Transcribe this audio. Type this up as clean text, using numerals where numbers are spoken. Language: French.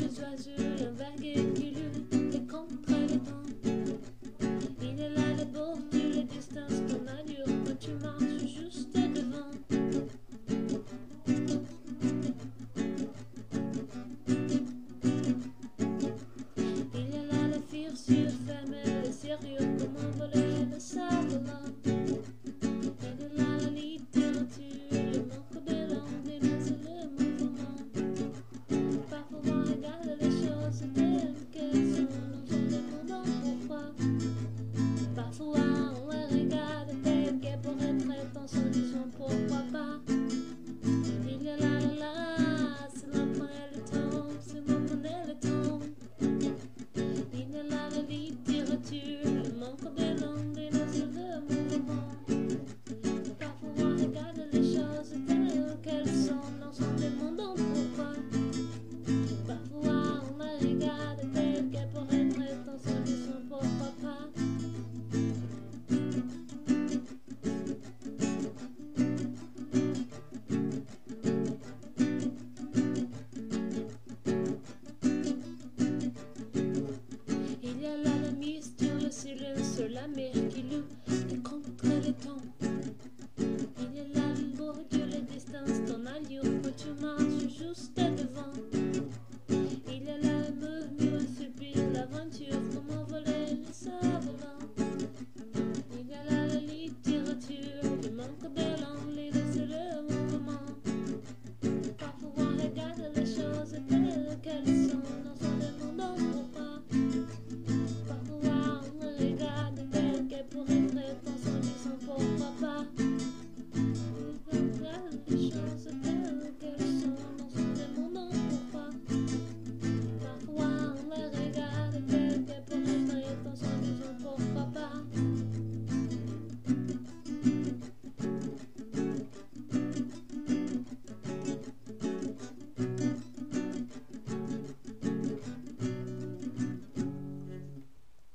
les oiseaux, la vague qui lutte et contre le vent. Il est là la bordure, la distance qu'on allure quand tu marches juste devant. Il est là la fissure fermée, le sérieux, comment voler le sable là. Il est là la littérature, le manque de langue, mais c'est le mouvement. Parfois on regarde les choses.